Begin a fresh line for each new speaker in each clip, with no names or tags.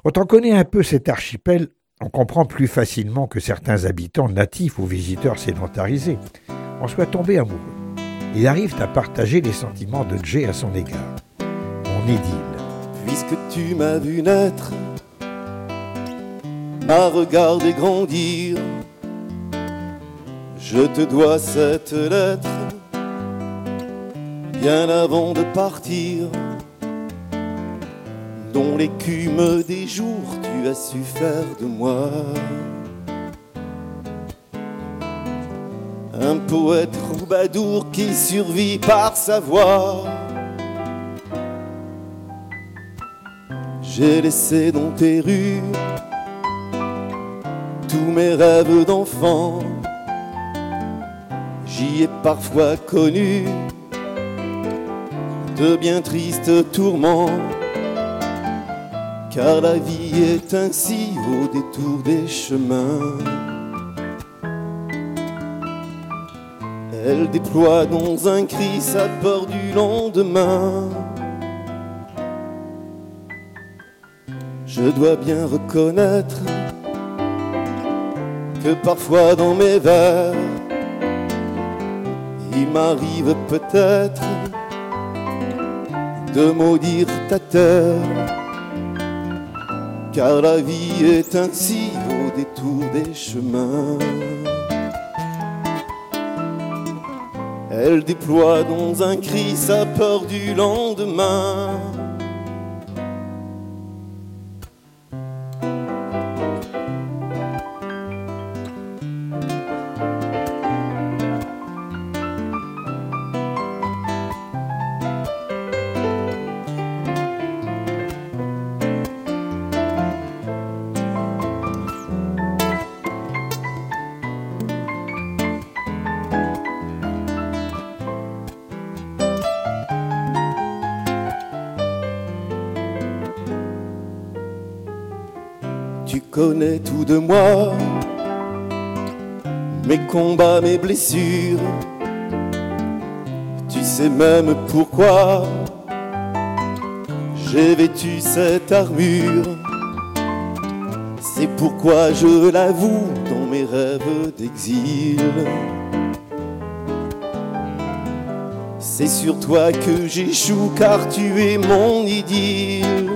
Quand on connaît un peu cet archipel, on comprend plus facilement que certains habitants natifs ou visiteurs sédentarisés en soient tombés amoureux. Ils arrivent à partager les sentiments de Jay à son égard. Mon idylle.
Puisque tu m'as vu naître, m'as regardé grandir, je te dois cette lettre, bien avant de partir, dont l'écume des jours tu as su faire de moi un poète troubadour qui survit par sa voix. J'ai laissé dans tes rues tous mes rêves d'enfant. J'y ai parfois connu de bien tristes tourments, car la vie est ainsi au détour des chemins. Elle déploie dans un cri sa peur du lendemain. Je dois bien reconnaître que parfois dans mes vers, il m'arrive peut-être de maudire ta terre, car la vie est ainsi au détour des chemins. Elle déploie dans un cri sa peur du lendemain. Tu connais tout de moi, mes combats, mes blessures. Tu sais même pourquoi j'ai vêtu cette armure. C'est pourquoi je l'avoue dans mes rêves d'exil. C'est sur toi que j'échoue, car tu es mon idylle.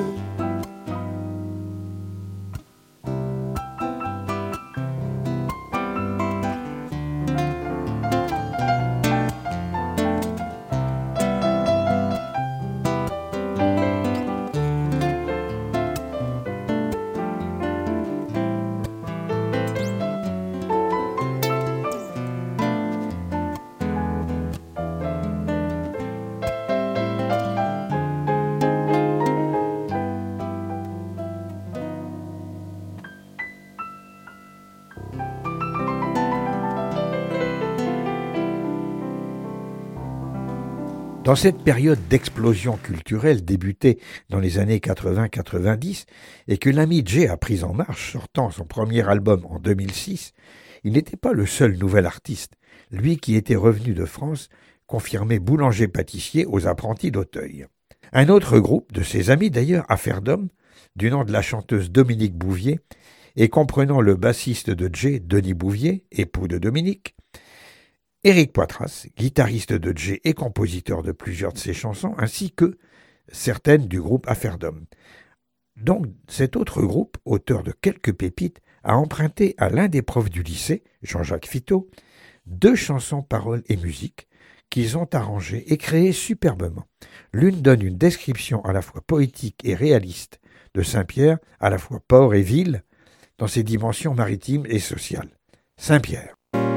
Dans cette période d'explosion culturelle débutée dans les années 80-90 et que l'ami Jay a prise en marche sortant son premier album en 2006, il n'était pas le seul nouvel artiste, lui qui était revenu de France, confirmé boulanger-pâtissier aux apprentis d'Auteuil. Un autre groupe, de ses amis d'ailleurs, Affaire d'Homme, du nom de la chanteuse Dominique Bouvier, et comprenant le bassiste de Jay, Denis Bouvier, époux de Dominique, Éric Poitras, guitariste de Jay et compositeur de plusieurs de ses chansons, ainsi que certaines du groupe Affaire d'Homme. Donc, cet autre groupe, auteur de quelques pépites, a emprunté à l'un des profs du lycée, Jean-Jacques Fittot, 2 chansons, paroles et musique qu'ils ont arrangées et créées superbement. L'une donne une description à la fois poétique et réaliste de Saint-Pierre, à la fois port et ville, dans ses dimensions maritimes et sociales. Saint-Pierre.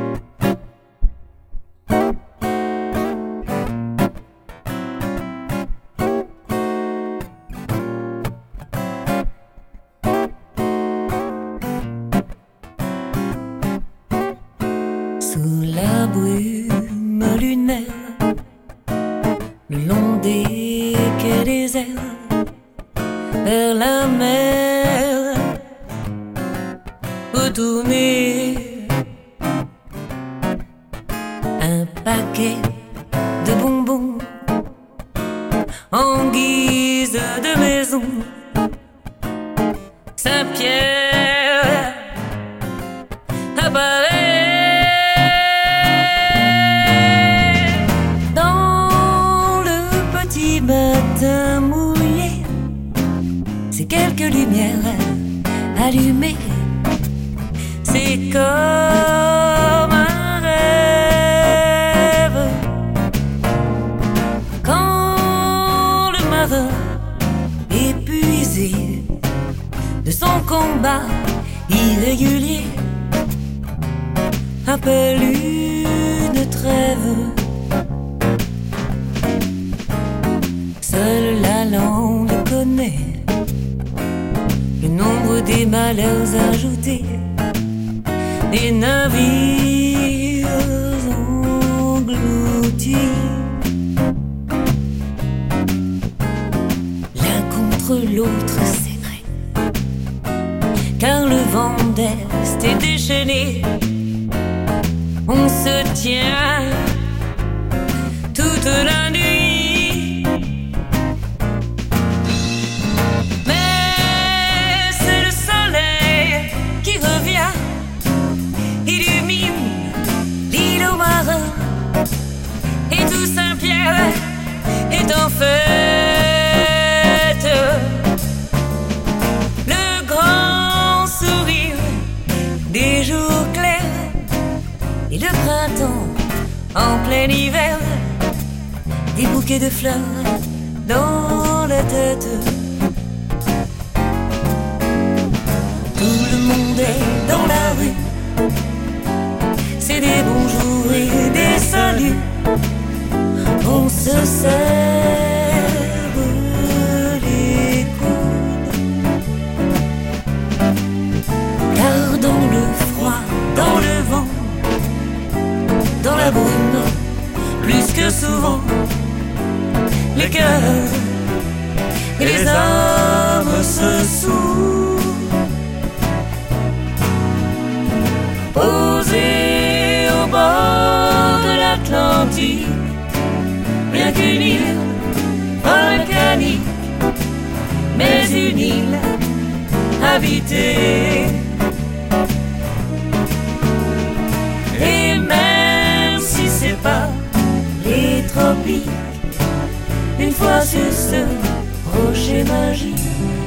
Sous la brume lunaire, le long des quais déserts, vers la mer, retourner un paquet de bonbons en guise de maison, Saint-Pierre apparaît dans le petit matin mouillé. C'est quelques lumières allumées. C'est comme un rêve quand le marin épuisé de son combat irrégulier appelle une trêve. Seule la langue connaît le nombre des malheurs ajoutés, des navires engloutis. L'un contre l'autre, c'est vrai, car le vent d'est est déchaîné. On se tient toute la nuit, mais c'est le soleil qui revient, illumine l'île aux marins, et tout Saint-Pierre est en fête. Le grand sourire des jours clairs et le printemps en plein hiver, des bouquets de fleurs dans la tête. Tout le monde est dans la rue, c'est des bonjours et des saluts. On se serre les coudes, car dans le froid, dans le vent, dans la brume, plus que souvent, les cœurs et les âmes se souent. Posés au bord de l'Atlantique, rien qu'une île volcanique, mais une île habitée. Et même si c'est pas les tropiques, une fois sur ce rocher magique,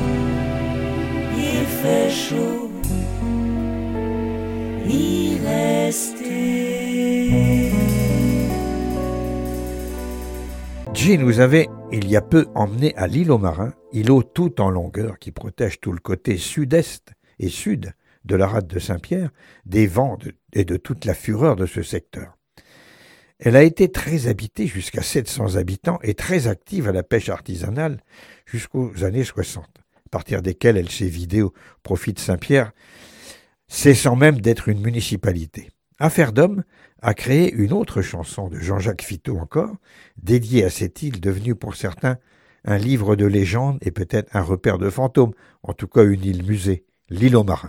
il fait chaud y rester.
Jay nous avait, il y a peu, emmené à l'île aux Marins, îlot tout en longueur qui protège tout le côté sud-est et sud de la rade de Saint-Pierre des vents et de toute la fureur de ce secteur. Elle a été très habitée jusqu'à 700 habitants et très active à la pêche artisanale jusqu'aux années 60, à partir desquelles elle s'est vidée au profit de Saint-Pierre, cessant même d'être une municipalité. Affaire d'homme a créé une autre chanson de Jean-Jacques Fitteau encore, dédiée à cette île devenue pour certains un livre de légende et peut-être un repère de fantômes, en tout cas une île musée, l'île aux Marins.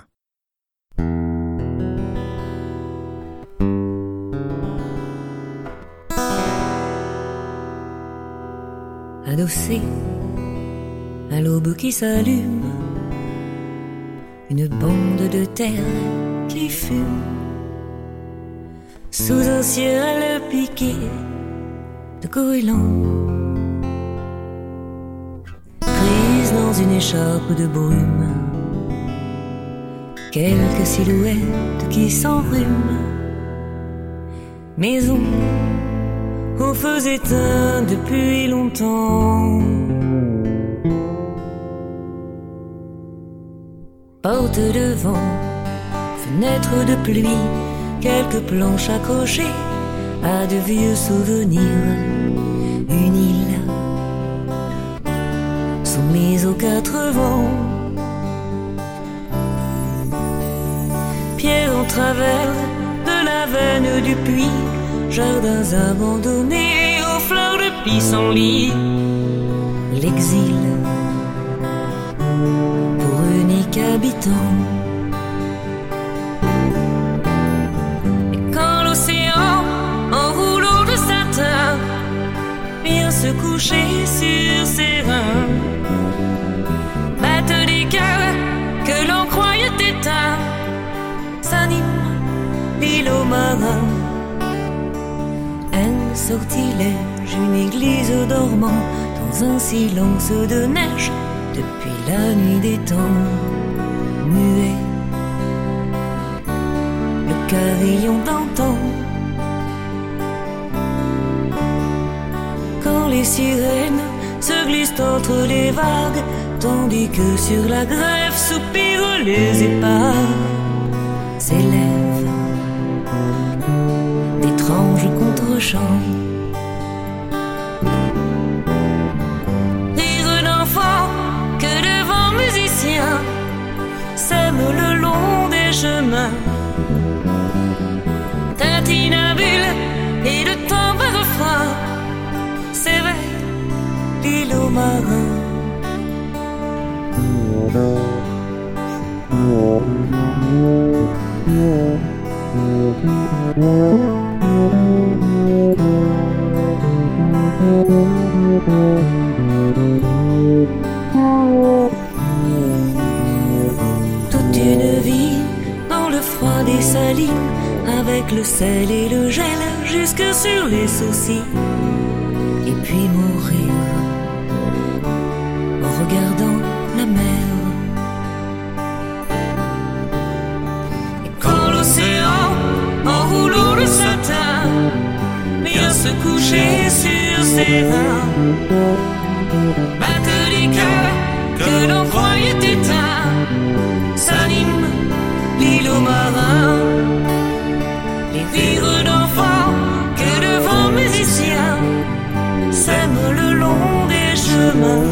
Adossé à l'aube qui s'allume, une bande de terre qui fume, sous un ciel piqué de goélands, prise dans une écharpe de brume, quelques silhouettes qui s'enrhument, maison aux feux éteints depuis longtemps. Porte de vent, fenêtre de pluie, quelques planches accrochées à de vieux souvenirs. Une île soumise aux quatre vents, pierre en travers de la veine du puits, jardins abandonnés aux fleurs de pissenlit. L'exil pour unique habitant. Et quand l'océan en rouleau de satin vient se coucher sur ses reins, battent des cœurs que marin. Un sortilège, une église dormant dans un silence de neige depuis la nuit des temps. Muet, le carillon d'antan. Quand les sirènes se glissent entre les vagues, tandis que sur la grève soupirent les épaves, s'élèvent d'étranges contre-chants. Rire d'enfant que de vents musiciens sèment le long des chemins. Tintinabule et de timbre refrain s'éveille l'île aux marins. Toute une vie dans le froid des salines, avec le sel et le gel jusque sur les sourcils, et puis mourir en regardant la mer. Et quand l'océan en rouleau de satin vient se coucher sur ses reins, battent les cœurs que l'on croyait éteints, s'anime l'île aux marins. Les rires d'enfants que de vents musiciens sèment le long des chemins.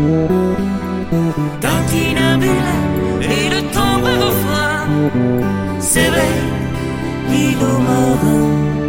Tintinabule et le timbre refrain s'éveille l'île aux marins.